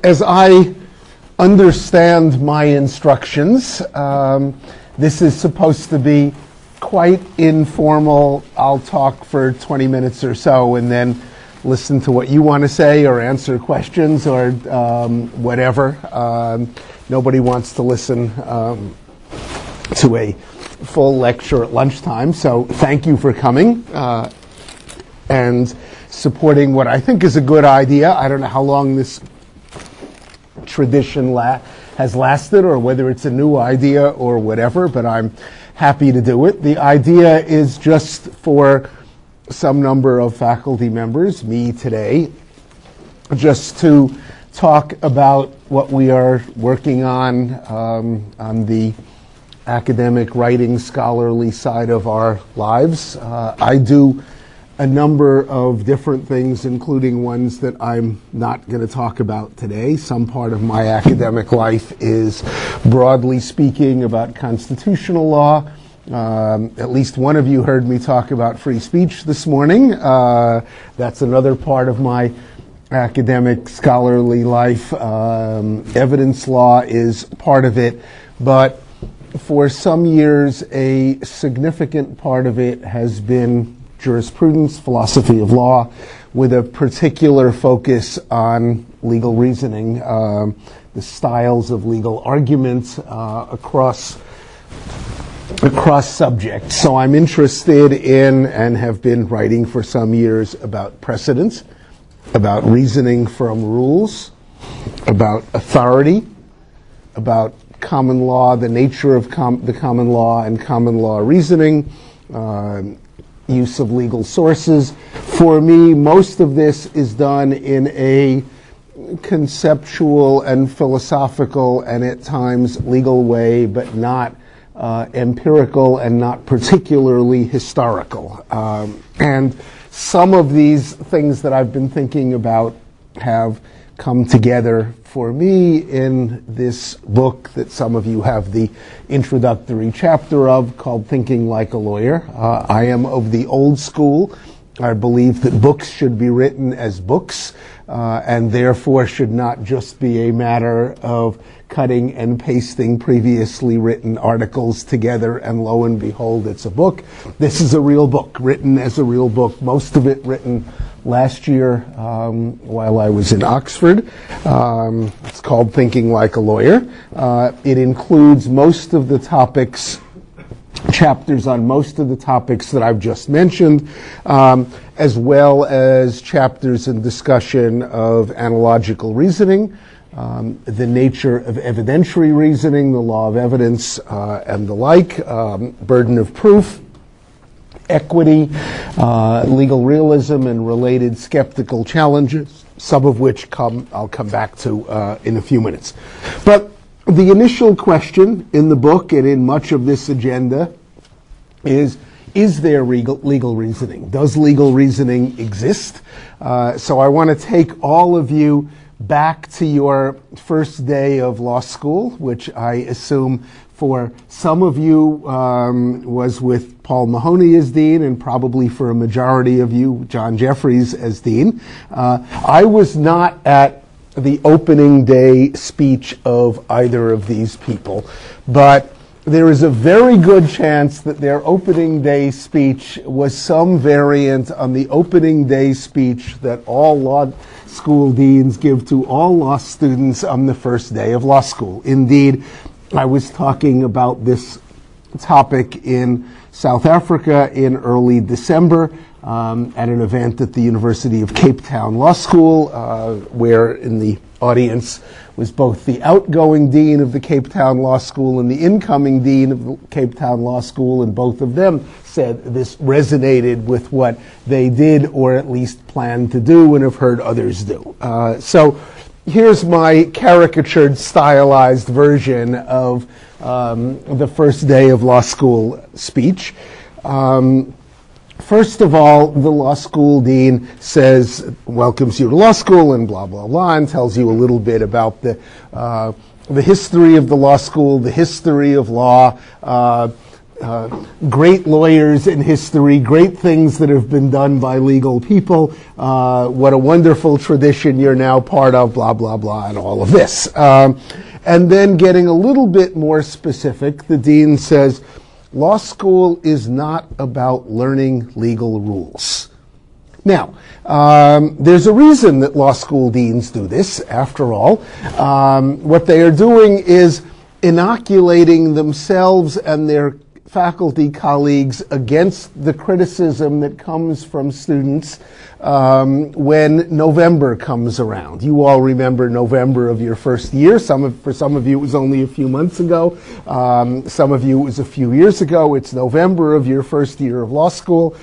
as I understand my instructions, this is supposed to be quite informal. I'll talk for 20 minutes or so and then listen to what you want to say or answer questions or whatever. Nobody wants to listen to a full lecture at lunchtime, so thank you for coming and supporting what I think is a good idea. I don't know how long this tradition has lasted or whether it's a new idea or whatever, but I'm happy to do it. The idea is just for some number of faculty members, me today, just to talk about what we are working on the academic, writing, scholarly side of our lives. I do a number of different things, including ones that I'm not going to talk about today. Some part of my academic life is, broadly speaking, about constitutional law. At least one of you heard me talk about free speech this morning. That's another part of my academic, scholarly life. Evidence law is part of it, but for some years, a significant part of it has been jurisprudence, philosophy of law, with a particular focus on legal reasoning, the styles of legal arguments across subjects. So I'm interested in and have been writing for some years about precedents, about reasoning from rules, about authority, about common law, the nature of the common law and common law reasoning, use of legal sources. For me, most of this is done in a conceptual and philosophical and at times legal way, but not empirical and not particularly historical. And some of these things that I've been thinking about have come together for me in this book that some of you have the introductory chapter of, called Thinking Like a Lawyer. I am of the old school. I believe that books should be written as books, and therefore should not just be a matter of cutting and pasting previously written articles together and lo and behold it's a book. This is a real book, written as a real book, most of it written last year while I was in Oxford. It's called Thinking Like a Lawyer. It includes most of the topics, chapters on most of the topics that I've just mentioned, as well as chapters in discussion of analogical reasoning, the nature of evidentiary reasoning, the law of evidence, and the like, burden of proof, equity, legal realism, and related skeptical challenges, some of which I'll come back to in a few minutes. But the initial question in the book and in much of this agenda is there legal reasoning? Does legal reasoning exist? So I want to take all of you back to your first day of law school, which I assume for some of you was with Paul Mahoney as dean, and probably for a majority of you, John Jeffries as dean. I was not at the opening day speech of either of these people, but there is a very good chance that their opening day speech was some variant on the opening day speech that all law school deans give to all law students on the first day of law school. Indeed, I was talking about this topic in South Africa in early December at an event at the University of Cape Town Law School, where in the audience was both the outgoing dean of the Cape Town Law School and the incoming dean of the Cape Town Law School, and both of them said this resonated with what they did or at least planned to do and have heard others do. So here's my caricatured, stylized version of the first day of law school speech. First of all, the law school dean welcomes you to law school and blah, blah, blah, and tells you a little bit about the history of the law school, the history of law, great lawyers in history, great things that have been done by legal people, what a wonderful tradition you're now part of, blah, blah, blah, and all of this. And then getting a little bit more specific, the dean says, law school is not about learning legal rules. Now, there's a reason that law school deans do this, after all. What they are doing is inoculating themselves and their faculty colleagues against the criticism that comes from students when November comes around. You all remember November of your first year. For some of you, it was only a few months ago. Some of you, it was a few years ago. It's November of your first year of law school.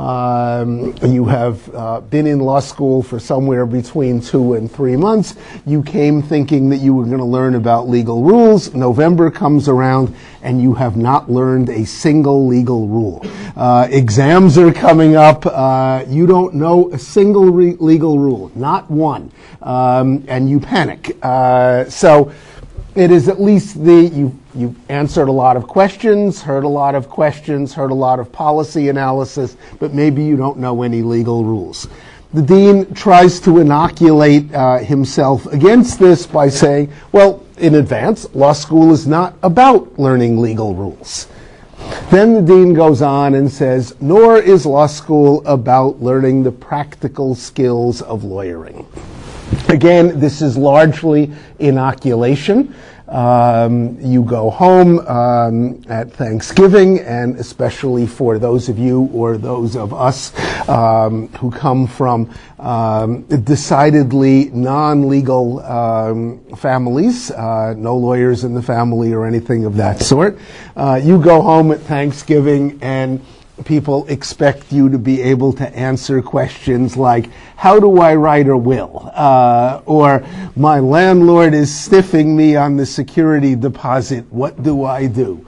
You have been in law school for somewhere between 2 and 3 months. You came thinking that you were going to learn about legal rules. November comes around and you have not learned a single legal rule. Exams are coming up. You don't know a single legal rule, not one. And you panic. So it is at least you've answered a lot of questions, heard a lot of questions, heard a lot of policy analysis, but maybe you don't know any legal rules. The dean tries to inoculate himself against this by saying, well, in advance, law school is not about learning legal rules. Then the dean goes on and says, nor is law school about learning the practical skills of lawyering. Again, this is largely inoculation. You go home at Thanksgiving, and especially for those of you or those of us who come from decidedly non-legal families, no lawyers in the family or anything of that sort. You go home at Thanksgiving and people expect you to be able to answer questions like, how do I write a will? Or, my landlord is stiffing me on the security deposit, what do I do?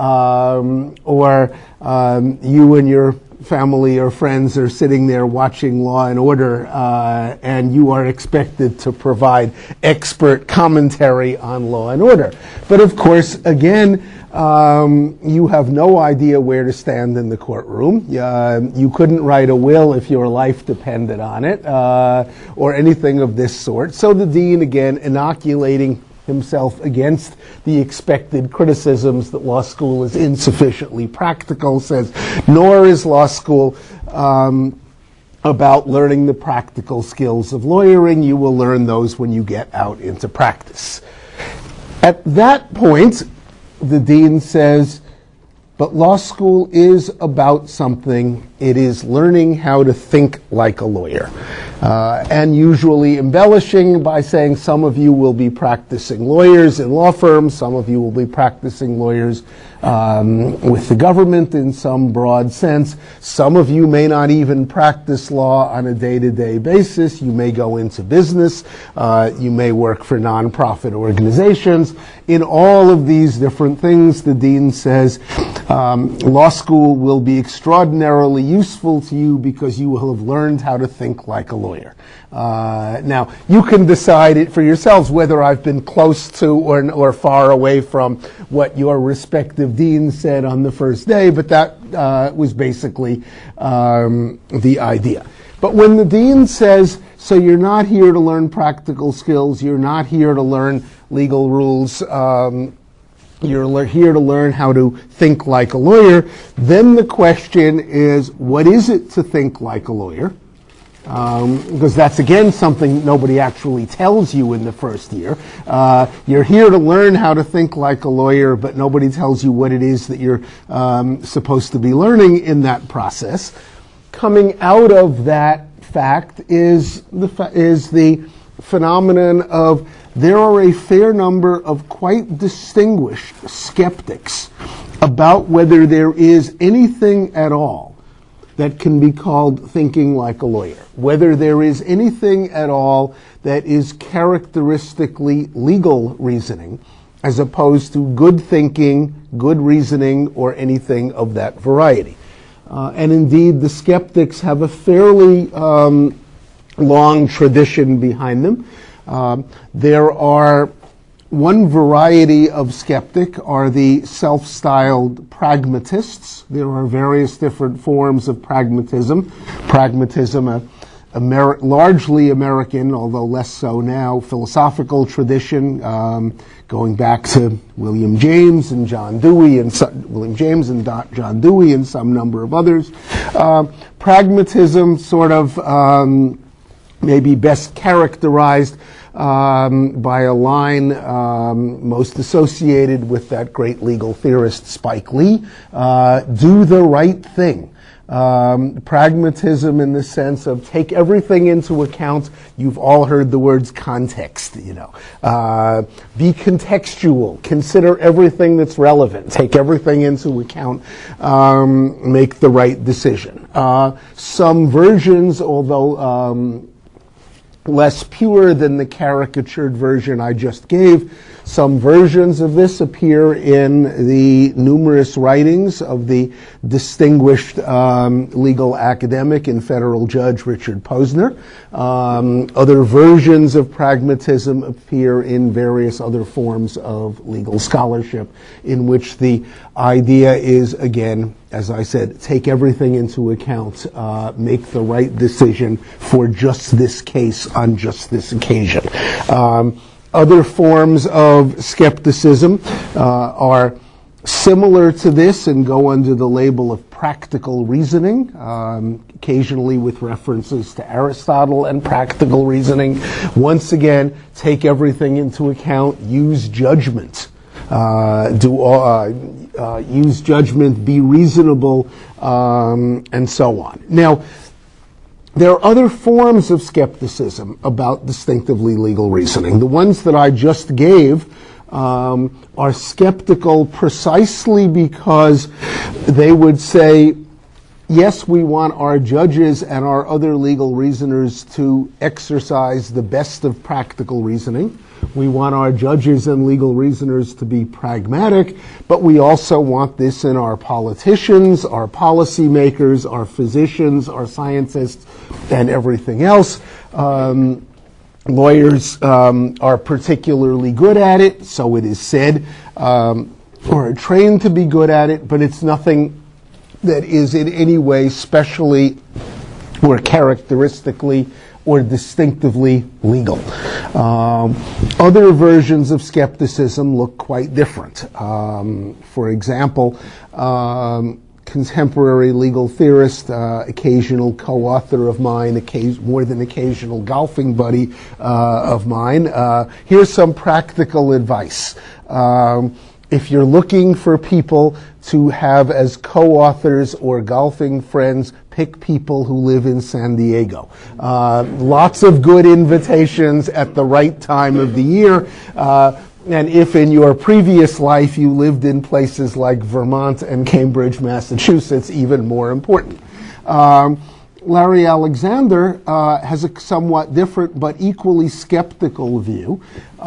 Or you and your family or friends are sitting there watching Law and Order, and you are expected to provide expert commentary on Law and Order. But of course, again, you have no idea where to stand in the courtroom. You couldn't write a will if your life depended on it, or anything of this sort. So the dean, again, inoculating himself against the expected criticisms that law school is insufficiently practical, says, nor is law school about learning the practical skills of lawyering. You will learn those when you get out into practice. At that point, the dean says, but law school is about something. It is learning how to think like a lawyer. And usually embellishing by saying some of you will be practicing lawyers in law firms, some of you will be practicing lawyers with the government in some broad sense. Some of you may not even practice law on a day-to-day basis. You may go into business. You may work for nonprofit organizations. In all of these different things, the dean says, law school will be extraordinarily useful to you because you will have learned how to think like a lawyer. Now, you can decide it for yourselves whether I've been close to or far away from what your respective deans said on the first day, but that was basically the idea. But when the dean says, so you're not here to learn practical skills, you're not here to learn legal rules, you're here to learn how to think like a lawyer, then the question is, what is it to think like a lawyer? Because that's, again, something nobody actually tells you in the first year. You're here to learn how to think like a lawyer, but nobody tells you what it is that you're supposed to be learning in that process. Coming out of that fact is the phenomenon of there are a fair number of quite distinguished skeptics about whether there is anything at all that can be called thinking like a lawyer, whether there is anything at all that is characteristically legal reasoning, as opposed to good thinking, good reasoning, or anything of that variety. And indeed, the skeptics have a fairly long tradition behind them. There are One variety of skeptic are the self-styled pragmatists. There are various different forms of pragmatism. Pragmatism, a largely American, although less so now, philosophical tradition, going back to William James and John Dewey and John Dewey and some number of others. Pragmatism sort of maybe best characterized by a line most associated with that great legal theorist Spike Lee, do the right thing. Pragmatism in the sense of take everything into account. You've all heard the words context, Be contextual. Consider everything that's relevant. Take everything into account. Make the right decision. Some versions, although less pure than the caricatured version I just gave. Some versions of this appear in the numerous writings of the distinguished legal academic and federal judge Richard Posner. Other versions of pragmatism appear in various other forms of legal scholarship in which the idea is, again, as I said, take everything into account, make the right decision for just this case on just this occasion. Other forms of skepticism are similar to this and go under the label of practical reasoning, occasionally with references to Aristotle and practical reasoning. Once again, take everything into account, use judgment. Use judgment, be reasonable, and so on. Now, there are other forms of skepticism about distinctively legal reasoning. The ones that I just gave are skeptical precisely because they would say, yes, we want our judges and our other legal reasoners to exercise the best of practical reasoning. We want our judges and legal reasoners to be pragmatic, but we also want this in our politicians, our policymakers, our physicians, our scientists, and everything else. Lawyers are particularly good at it, so it is said, or are trained to be good at it, but it's nothing that is in any way specially or characteristically or distinctively legal. Other versions of skepticism look quite different. For example, contemporary legal theorist, occasional co-author of mine, more than occasional golfing buddy of mine. Here's some practical advice. If you're looking for people to have as co-authors or golfing friends, pick people who live in San Diego. Lots of good invitations at the right time of the year. And if in your previous life you lived in places like Vermont and Cambridge, Massachusetts, even more important. Larry Alexander has a somewhat different but equally skeptical view.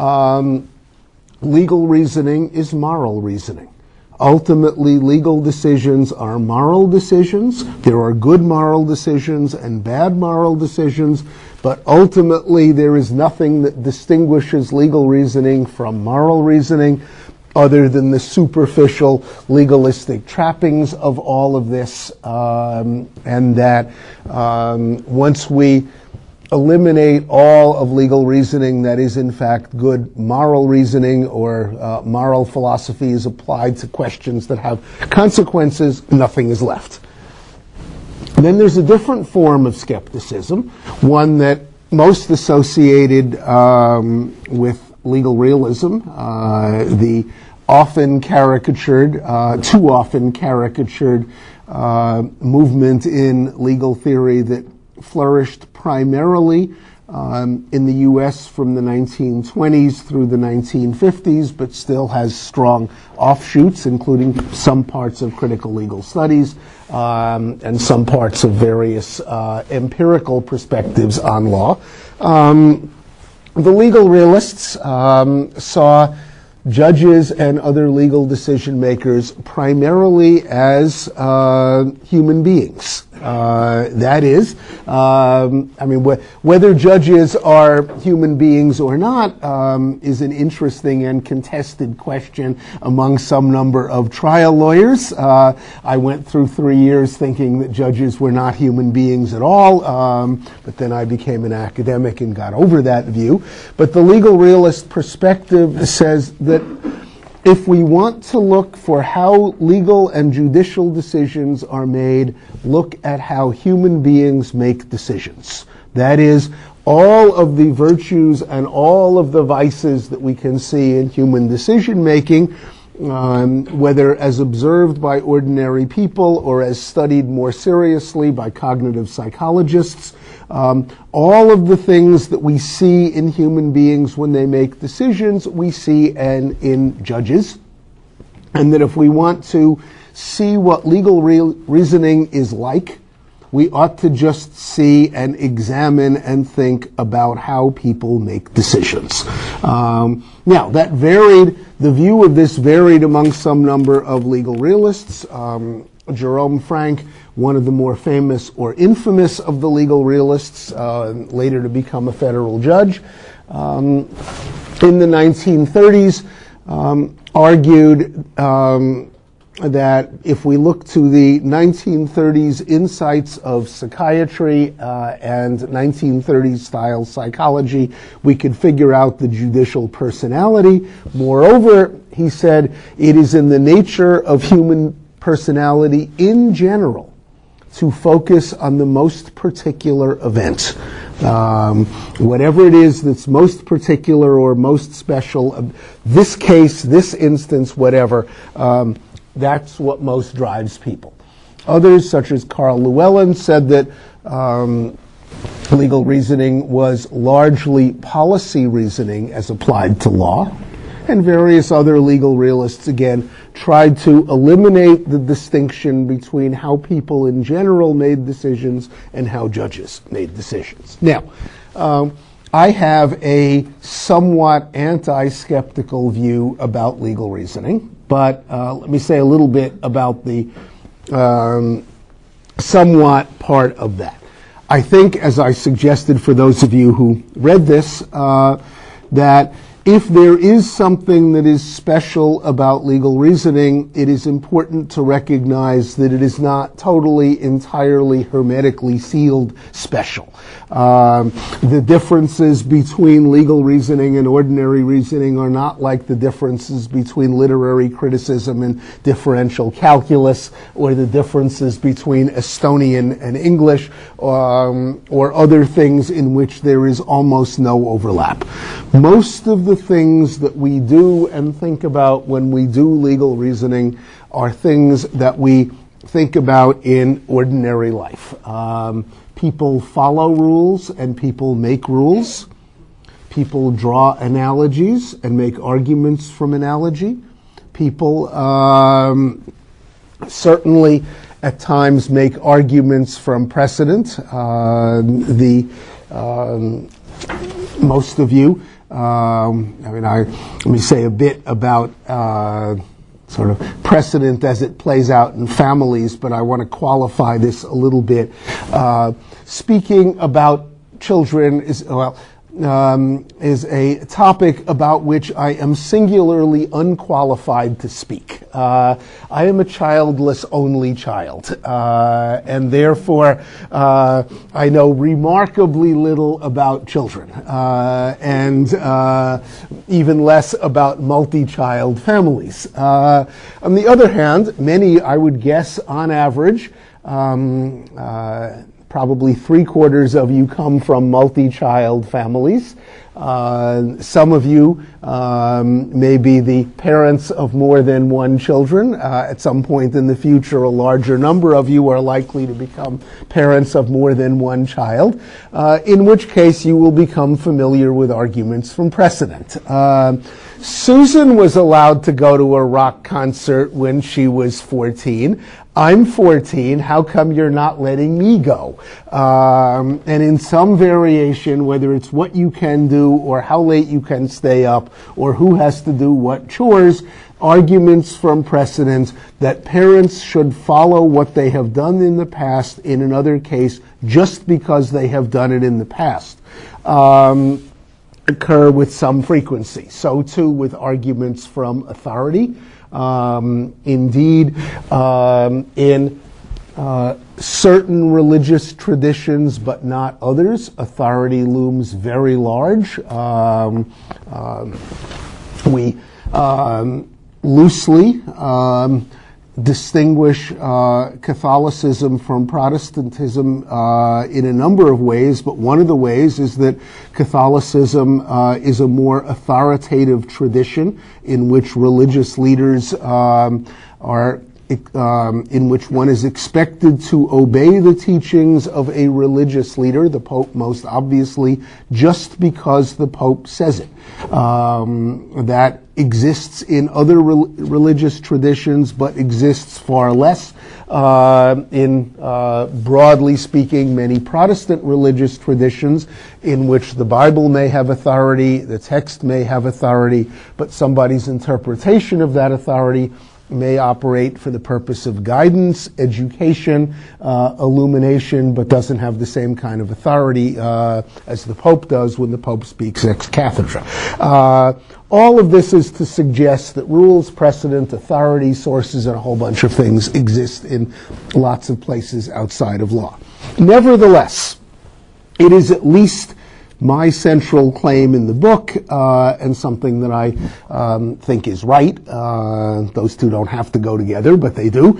Legal reasoning is moral reasoning. Ultimately, legal decisions are moral decisions. There are good moral decisions and bad moral decisions, but ultimately there is nothing that distinguishes legal reasoning from moral reasoning other than the superficial legalistic trappings of all of this, and that once we eliminate all of legal reasoning that is in fact good moral reasoning or moral philosophy is applied to questions that have consequences, nothing is left. And then there's a different form of skepticism, one that most associated with legal realism, the often caricatured, too often caricatured movement in legal theory that flourished primarily in the U.S. from the 1920s through the 1950s, but still has strong offshoots, including some parts of critical legal studies and some parts of various empirical perspectives on law. The legal realists saw judges and other legal decision makers primarily as human beings That is, whether judges are human beings or not is an interesting and contested question among some number of trial lawyers. I went through 3 years thinking that judges were not human beings at all, but then I became an academic and got over that view. But the legal realist perspective says that if we want to look for how legal and judicial decisions are made, look at how human beings make decisions. That is, all of the virtues and all of the vices that we can see in human decision-making, whether as observed by ordinary people or as studied more seriously by cognitive psychologists, all of the things that we see in human beings when they make decisions, we see in judges. And that if we want to see what legal reasoning is like, we ought to just see and examine and think about how people make decisions. Now, that varied, the view of this varied among some number of legal realists. Jerome Frank, one of the more famous or infamous of the legal realists, later to become a federal judge, in the 1930s, argued that if we look to the 1930s insights of psychiatry and 1930s style psychology, we could figure out the judicial personality. Moreover, he said, it is in the nature of human personality in general to focus on the most particular event. Whatever it is that's most particular or most special, this case, this instance, whatever, that's what most drives people. Others, such as Carl Llewellyn, said that legal reasoning was largely policy reasoning as applied to law. And various other legal realists, again, tried to eliminate the distinction between how people in general made decisions and how judges made decisions. Now, I have a somewhat anti-skeptical view about legal reasoning, but let me say a little bit about the somewhat part of that. I think, as I suggested for those of you who read this, that if there is something that is special about legal reasoning, it is important to recognize that it is not totally, entirely, hermetically sealed special. The differences between legal reasoning and ordinary reasoning are not like the differences between literary criticism and differential calculus, or the differences between Estonian and English, or other things in which there is almost no overlap. Most of the things that we do and think about when we do legal reasoning are things that we think about in ordinary life. People follow rules and people make rules. People draw analogies and make arguments from analogy. People certainly at times make arguments from precedent. Most of you, let me say a bit about sort of precedent as it plays out in families, but I want to qualify this a little bit. Speaking about children is a topic about which I am singularly unqualified to speak. I am a childless only child, and therefore I know remarkably little about children, and even less about multi-child families. On the other hand, many, I would guess, on average, probably 3/4 of you come from multi-child families. Some of you may be the parents of more than one children. At some point in the future, a larger number of you are likely to become parents of more than one child, in which case you will become familiar with arguments from precedent. Susan was allowed to go to a rock concert when she was 14. I'm 14, how come you're not letting me go? And in some variation, whether it's what you can do or how late you can stay up or who has to do what chores, arguments from precedent that parents should follow what they have done in the past in another case just because they have done it in the past occur with some frequency. So too with arguments from authority. Indeed, in certain religious traditions, but not others, authority looms very large. We loosely distinguish Catholicism from Protestantism in a number of ways, but one of the ways is that Catholicism is a more authoritative tradition in which religious leaders in which one is expected to obey the teachings of a religious leader, the Pope most obviously, just because the Pope says it. That exists in other religious traditions, but exists far less in, broadly speaking, many Protestant religious traditions in which the Bible may have authority, the text may have authority, but somebody's interpretation of that authority may operate for the purpose of guidance, education, illumination, but doesn't have the same kind of authority as the Pope does when the Pope speaks ex cathedra. All of this is to suggest that rules, precedent, authority, sources, and a whole bunch of things exist in lots of places outside of law. Nevertheless, it is at least my central claim in the book, and something that I think is right, those two don't have to go together, but they do,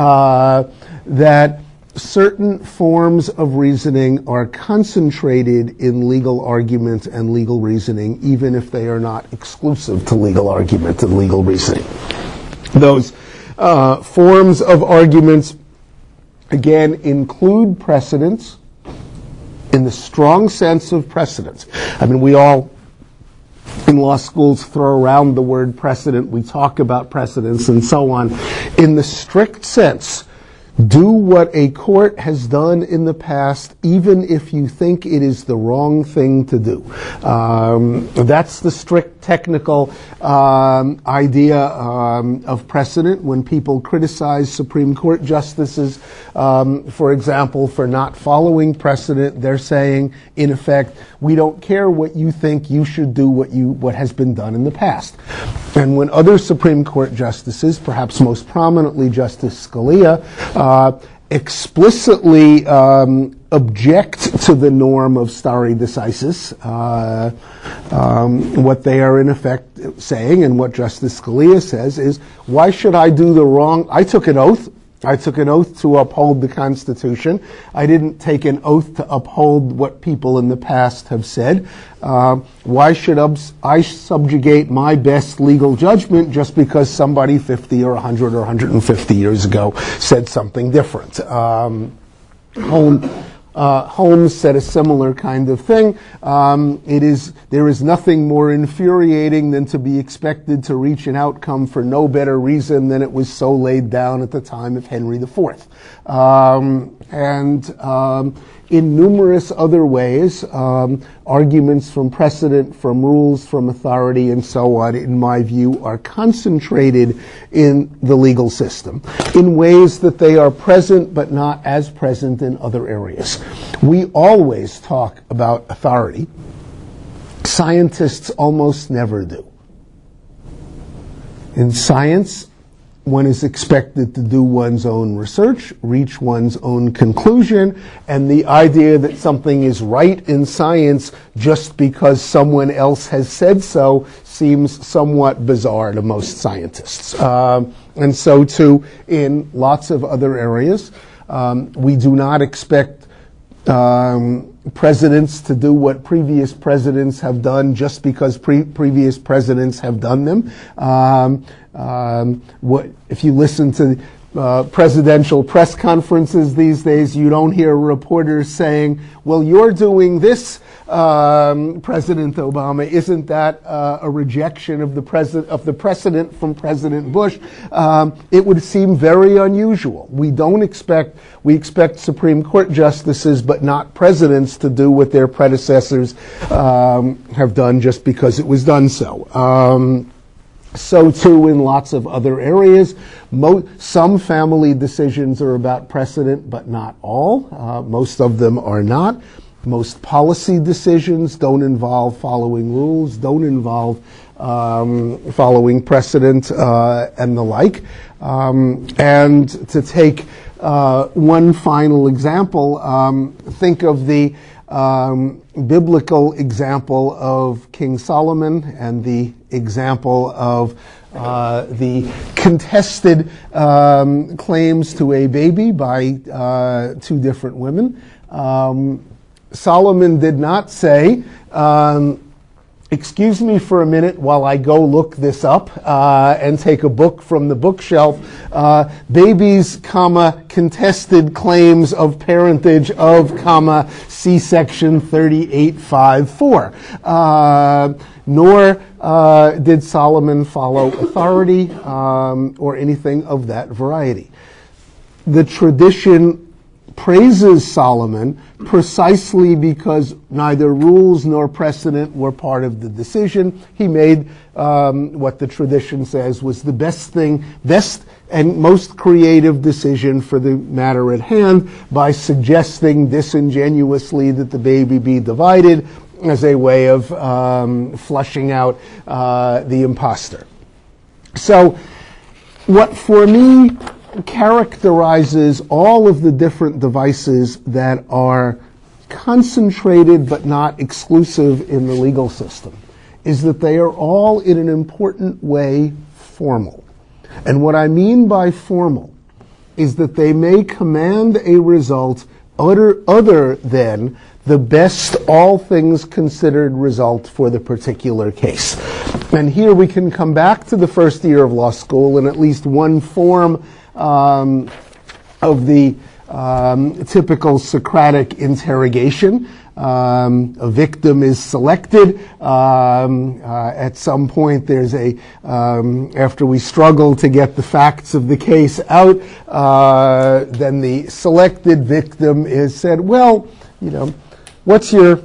that certain forms of reasoning are concentrated in legal argument and legal reasoning, even if they are not exclusive to legal argument and legal reasoning. Those forms of arguments, again, include precedents, in the strong sense of precedence. I mean, we all in law schools throw around the word precedent, we talk about precedents and so on. In the strict sense, do what a court has done in the past, even if you think it is the wrong thing to do. That's the strict technical idea of precedent. When people criticize Supreme Court justices, for example, for not following precedent, they're saying, in effect, we don't care what you think, you should do what has been done in the past. And when other Supreme Court justices, perhaps most prominently Justice Scalia, explicitly object to the norm of stare decisis, what they are in effect saying, and what Justice Scalia says, is, why should I do the wrong? I took an oath to uphold the Constitution. I didn't take an oath to uphold what people in the past have said. Why should I subjugate my best legal judgment just because somebody 50 or 100 or 150 years ago said something different? Holmes said a similar kind of thing. There is nothing more infuriating than to be expected to reach an outcome for no better reason than it was so laid down at the time of Henry IV. In numerous other ways, arguments from precedent, from rules, from authority, and so on, in my view, are concentrated in the legal system in ways that they are present but not as present in other areas. We always talk about authority. Scientists almost never do. In science, one is expected to do one's own research, reach one's own conclusion, and the idea that something is right in science just because someone else has said so seems somewhat bizarre to most scientists. And so too in lots of other areas. We do not expect presidents to do what previous presidents have done just because previous presidents have done them. If you listen to presidential press conferences these days, you don't hear reporters saying, well, you're doing this, President Obama. Isn't that a rejection of the precedent from President Bush? It would seem very unusual. We expect Supreme Court justices, but not presidents, to do what their predecessors have done just because it was done so. So too in lots of other areas. Some family decisions are about precedent, but not all. Most of them are not. Most policy decisions don't involve following rules, don't involve following precedent and the like. And to take one final example, think of the biblical example of King Solomon and the example of the contested claims to a baby by two different women. Solomon did not say, excuse me for a minute while I go look this up and take a book from the bookshelf. Babies, contested claims of parentage of, see section 3854. Nor did Solomon follow authority or anything of that variety. The tradition praises Solomon precisely because neither rules nor precedent were part of the decision. He made what the tradition says was the best and most creative decision for the matter at hand by suggesting disingenuously that the baby be divided as a way of flushing out the imposter. So what for me characterizes all of the different devices that are concentrated but not exclusive in the legal system is that they are all in an important way formal. And what I mean by formal is that they may command a result other than the best, all things considered result for the particular case. And here we can come back to the first year of law school in at least one form of the typical Socratic interrogation. A victim is selected. At some point there's after we struggle to get the facts of the case out, then the selected victim is said, well, what's your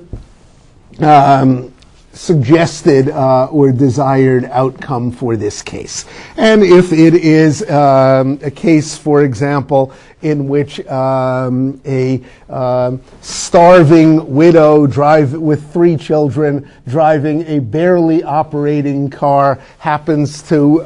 suggested or desired outcome for this case? And if it is a case, for example, in which a starving widow with 3 children driving a barely operating car happens to,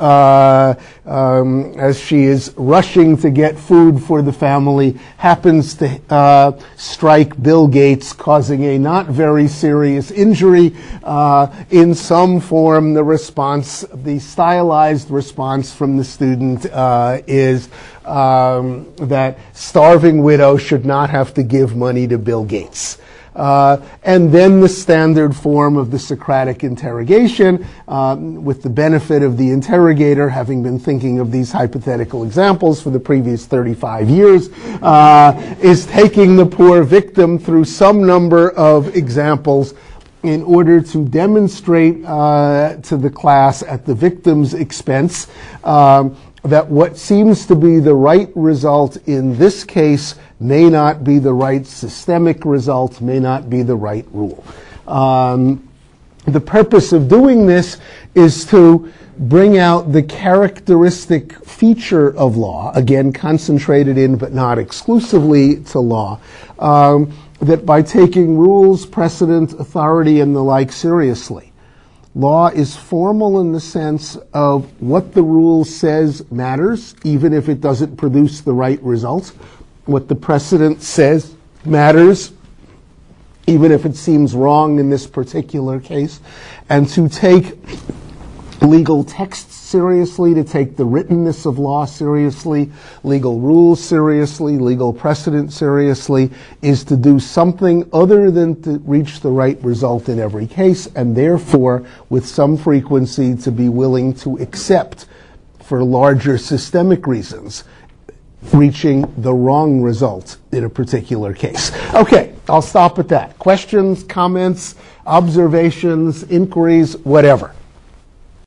as she is rushing to get food for the family, happens to strike Bill Gates, causing a not very serious injury, in some form the stylized response from the student is that starving widow should not have to give money to Bill Gates. And then the standard form of the Socratic interrogation, with the benefit of the interrogator having been thinking of these hypothetical examples for the previous 35 years, is taking the poor victim through some number of examples in order to demonstrate to the class at the victim's expense that what seems to be the right result in this case may not be the right systemic result, may not be the right rule. The purpose of doing this is to bring out the characteristic feature of law, again concentrated in but not exclusively to law, that by taking rules, precedent, authority, and the like seriously, law is formal in the sense of what the rule says matters, even if it doesn't produce the right result. What the precedent says matters, even if it seems wrong in this particular case. And to take legal texts seriously, to take the writtenness of law seriously, legal rules seriously, legal precedent seriously, is to do something other than to reach the right result in every case, and therefore, with some frequency, to be willing to accept, for larger systemic reasons, reaching the wrong result in a particular case. Okay, I'll stop at that. Questions, comments, observations, inquiries, whatever.